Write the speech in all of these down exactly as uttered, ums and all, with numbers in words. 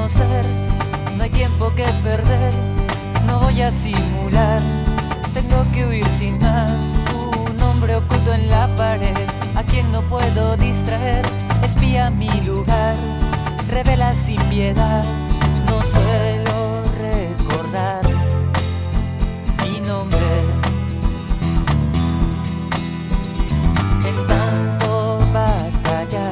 conocer, no hay tiempo que perder, no voy a simular, tengo que huir sin más. Un hombre oculto en la pared, a quien no puedo distraer, espía mi lugar, revela sin piedad, no suelo recordar mi nombre. En tanto batallar,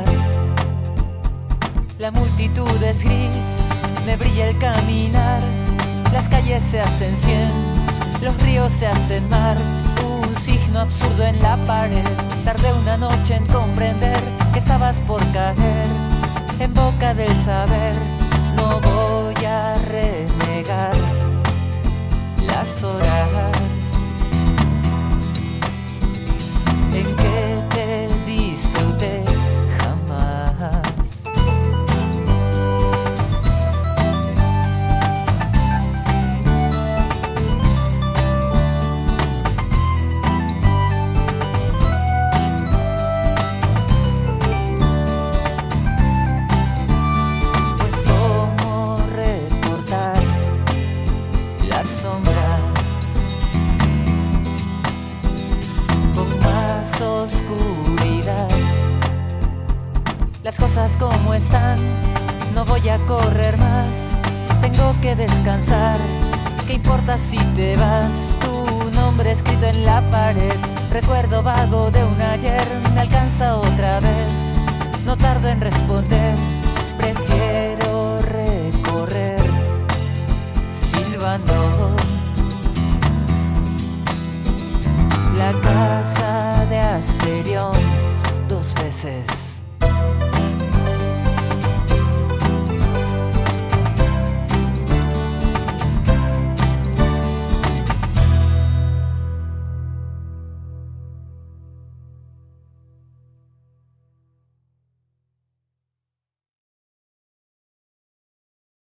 la multitud es gris, me brilla el caminar, las calles se hacen cien, los ríos se hacen mar, un signo absurdo en la pared. Tardé una noche en comprender que estabas por caer en boca del saber. No voy a renegar las horas en que te disfruté jamás. Oscuridad, las cosas como están, no voy a correr más, tengo que descansar. ¿Qué importa si te vas? Tu nombre escrito en la pared, recuerdo vago de un ayer, me alcanza otra vez, no tardo en responder, prefiero recorrer silbando la casa de Asterión dos veces.